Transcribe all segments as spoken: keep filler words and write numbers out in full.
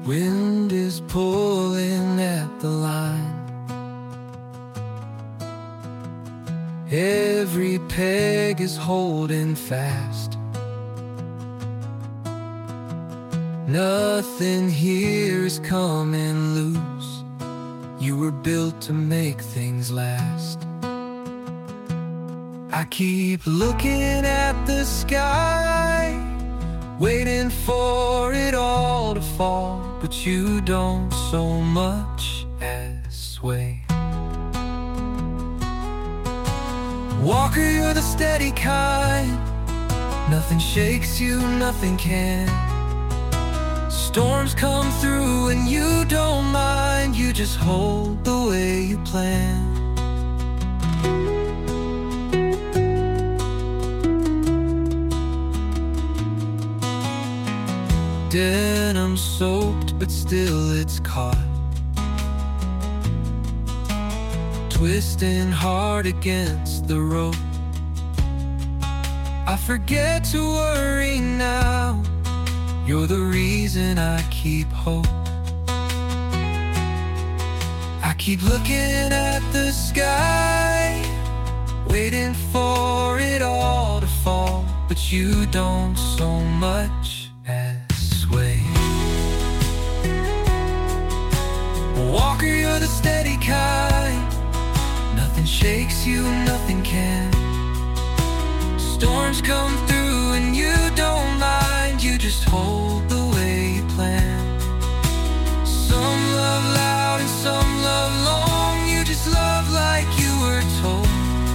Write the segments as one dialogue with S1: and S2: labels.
S1: Wind is pulling at the line. Every peg is holding fast. Nothing here is coming loose. You were built to make things last. I keep looking at the sky, waiting for it all to fall, but you don't so much as sway. Walker, you're the steady kind. Nothing shakes you, nothing can. Storms come through and you don't mind. You just hold the way you plan. Denim soaked, but still it's caught, twisting hard against the rope. I forget to worry now. You're the reason I keep hope. I keep looking at the sky, waiting for it all to fall, but you don't so much as sway. Walker, you're the steady kind. Nothing shakes you, nothing can. Storms come through and you don't mind. You just hold the way you plan. Some love loud and some love long. You just love like you were told.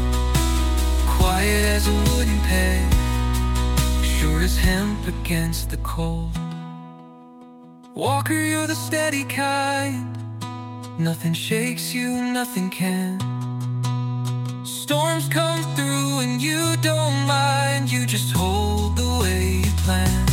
S1: Quiet as a wooden peg, sure as hemp against the cold. Walker, you're the steady kind. Nothing shakes you, nothing can. Storms come through and you don't mind. You just hold the way you plan.